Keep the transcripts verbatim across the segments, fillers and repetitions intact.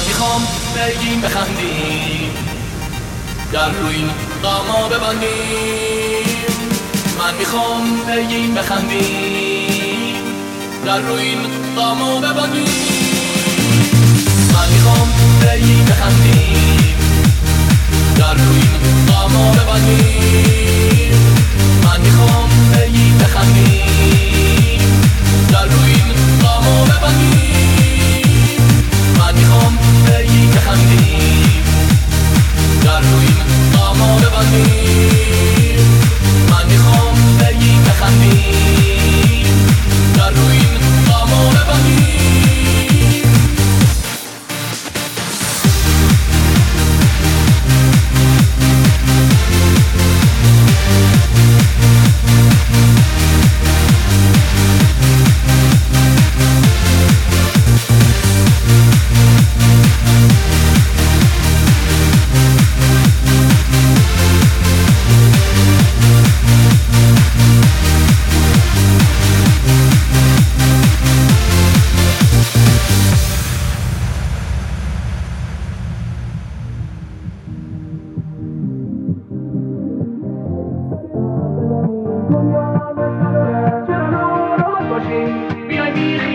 میخوام بگیم بخندیم، در روی این غما ببندیم. من میخوام بگیم بخندیم، در روی این غما ببندیم. من میخوام بگیم بخندیم، در روی این غما ببندیم. من میخوام بگیم بخندیم، در روی این غما ببندیم. من میخوام بگیم بخندیم، در روی این غما ببندیم. من میخوام بگیم بخندیم، در روی این غما ببندیم.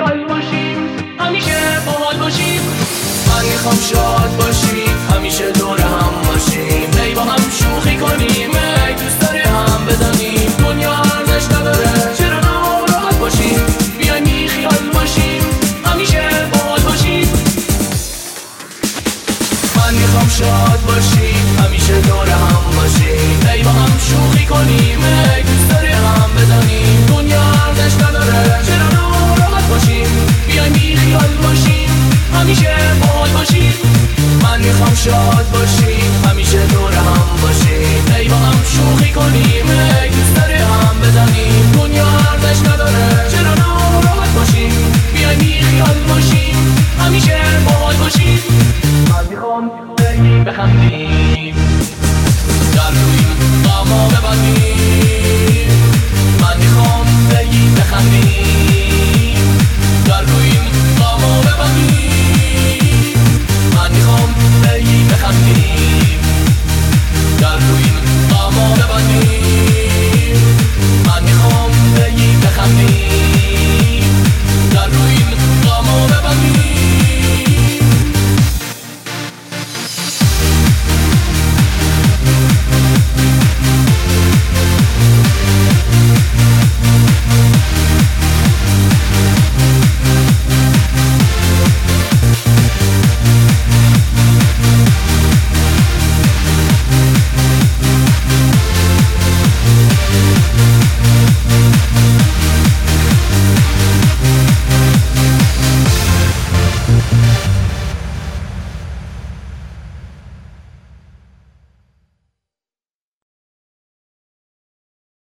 من میخوام شاد باشی، همیشه دور